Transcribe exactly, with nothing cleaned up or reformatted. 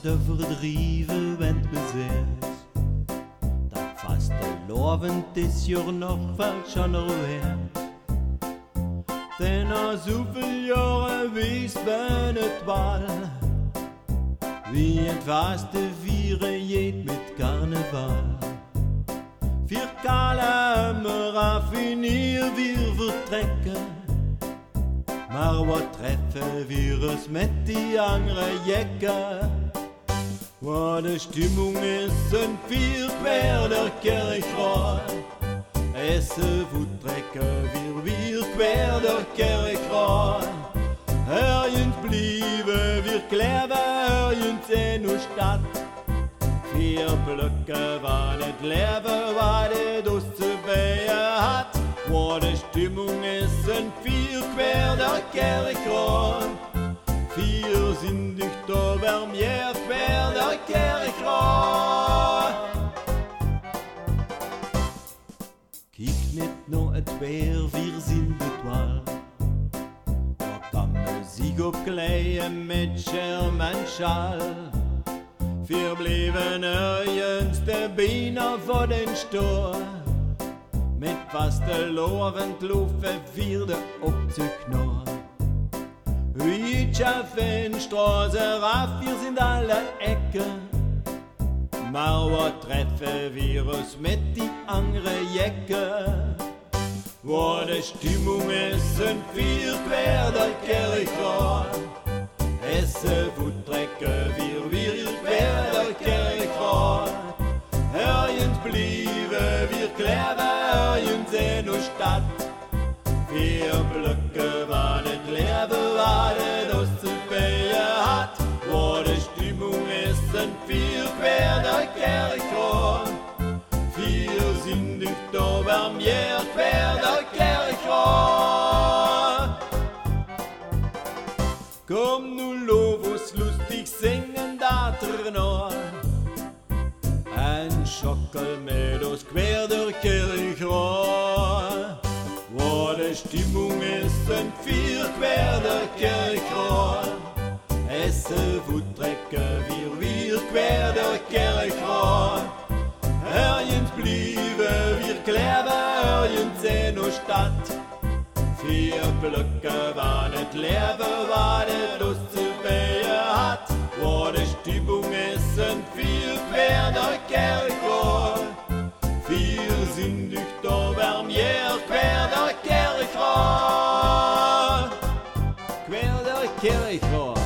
te verdrieven bent bezet. Dat vaste lovend is je nog wel schon erwähnt. Denn na zoveel jaren wees ben het wel, wie het vaste vieren jeet met carnaval. Vier kale me raffinier weer vertrekken, maar wat treffen wir es met die andere jekken? Wat de stimmung is een vier quer der kerkraad. Esse voettrekken wir weer quer der kerkraad. Ergens blijven wir kleven, ergens in uw stad. Vier plukken van het leven wat het ons te bijen had. Wat de stimmung is een vier quer der kerkraad. Vier zindig over meer quer der kerkraad. Kijk niet naar het weer, vier zien het wel. Daar kan muziek op kleien met scherm en schal. Vier bleven ergens de benen voor den stoor. Met vaste lovend loven vierde op de knor. Wie schaffen Straße raff, wir sind alle Ecken. Maar wat treffen wir uns mit die andere Jecke? Wat de stimmung is een vier quer der kerkraad. Esse voettrekken wir weer quer der kerkraad. Ergens blijven wir kleven, ergens in uw stad. Vier plukken van het leven wat het ons te bijen had. Wat de stimmung is een vier quer der kerkraad. Vier zindig over meer quer der kerkraad. Kom nu lov oss lustig singen dater nå. En schokkel med oss quer der kerkraad. Wat de stimmung is een vier quer der kerkraad. Esse voettrekken wir weer quer der kerkraad. Ergens blijven wir kleven, ergens in uw stad. Vier plukken van het leven wat het ons te bijen had. Wat de stimmung is een vier quer der kerkraad. Vier zindig over meer quer der kerkraad. Quer der kerkraad.